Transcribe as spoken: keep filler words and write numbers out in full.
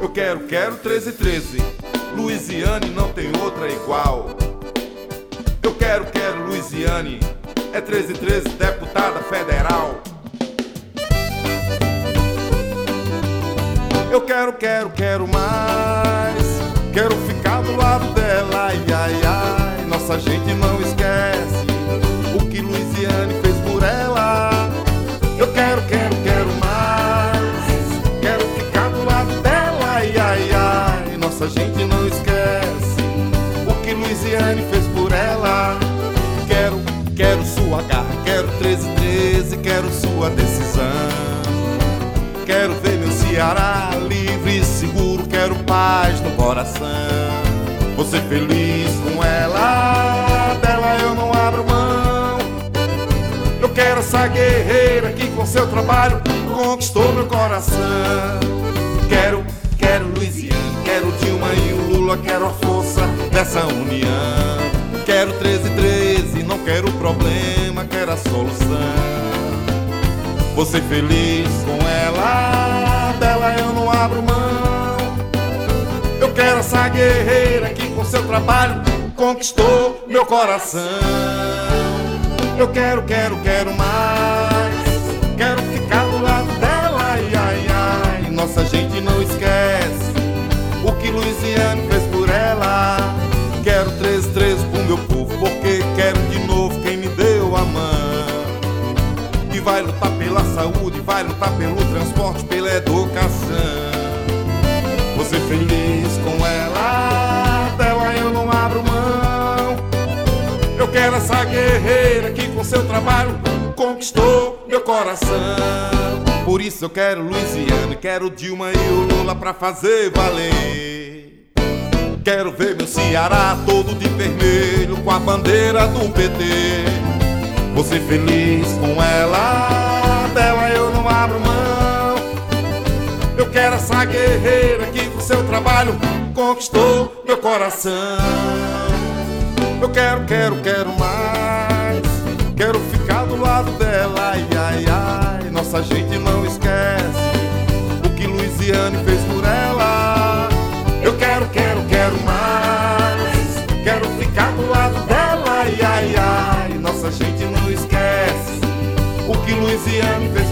Eu quero, quero treze treze. Luiziane não tem outra igual. Eu quero, quero Luiziane. É treze treze, deputada federal. Eu quero, quero, quero mais. Quero ficar do lado dela, ai, ai, ai. Nossa gente não esquece o que Luiziane fez por ela. Eu quero, quero, quero mais. Quero ficar do lado dela, ai, ai, ai. Nossa gente não esquece o que Luiziane fez por ela. Quero, quero sua garra, quero treze treze, quero sua decisão. Quero ver meu Ceará livre e seguro, quero paz no coração. Vou ser feliz com ela, dela eu não abro mão. Eu quero essa guerreira que com seu trabalho conquistou meu coração. Quero, quero Luiziane, quero Dilma e o Lula, quero a força dessa união. Quero treze treze, não quero problema, quero a solução. Vou ser feliz com ela, dela eu não abro mão. Eu quero essa guerreira que com seu trabalho conquistou meu coração. Eu quero, quero, quero mais. Quero ficar do lado dela, ai, ai, ai. Nossa gente não esquece o que Luiziane fez por ela. Quero treze treze pro meu povo, porque quero de novo quem me deu a mão. E vai lutar pela saúde, vai lutar pelo transporte, pela educação. Vou ser feliz com ela, dela eu não abro mão. Eu quero essa guerreira que com seu trabalho conquistou meu coração. Por isso eu quero Luiziane, quero Dilma e o Lula pra fazer valer. Quero ver meu Ceará todo de vermelho com a bandeira do P T. Vou ser feliz com ela, dela eu não abro mão. Eu quero essa guerreira que com seu trabalho conquistou meu coração. Eu quero, quero, quero mais. Quero ficar do lado dela, ai, ai, ai. Nossa gente não esquece o que Luiziane fez por ela. Eu quero, quero, quero mais. Quero ficar do lado dela, ai, ai, ai. Nossa gente não esquece o que Luiziane fez